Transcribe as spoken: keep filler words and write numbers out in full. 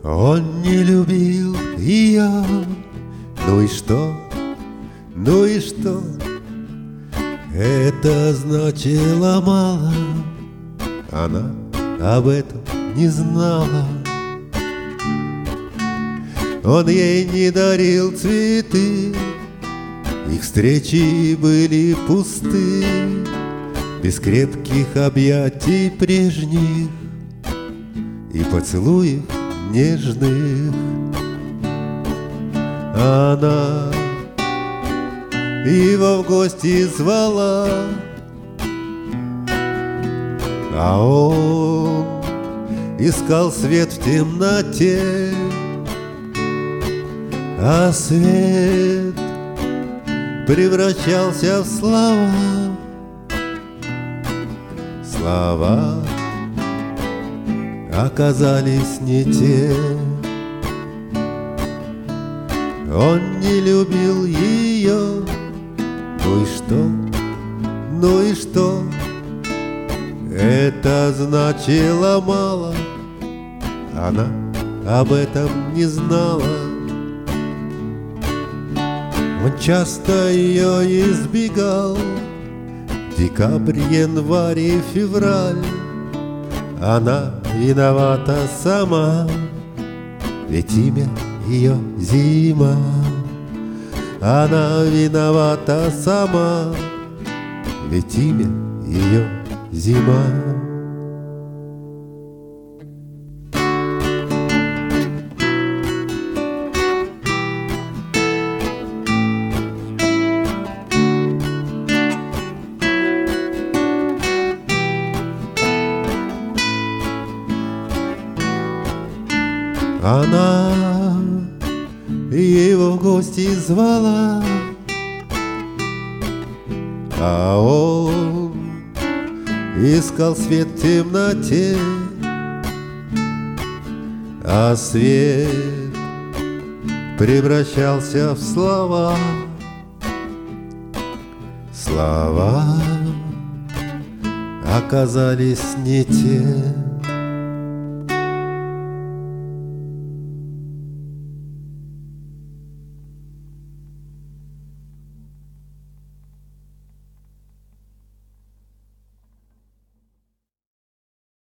Он не любил ее. Ну и что? Ну и что? Это значило мало. Она об этом не знала. Он ей не дарил цветы, их встречи были пусты, без крепких объятий прежних и поцелуев нежных. Она его в гости звала, а он искал свет в темноте, а свет превращался в слова. Слова оказались не те. Он не любил ее. Ну и что? Ну и что? Это значило мало. Она об этом не знала. Он часто ее избегал. Декабрь, январь и февраль. Она виновата сама, ведь имя ее зима. Она виновата сама, ведь имя ее зима. Она его в гости звала, а он искал свет в темноте, а свет превращался в слова. Слова оказались не те.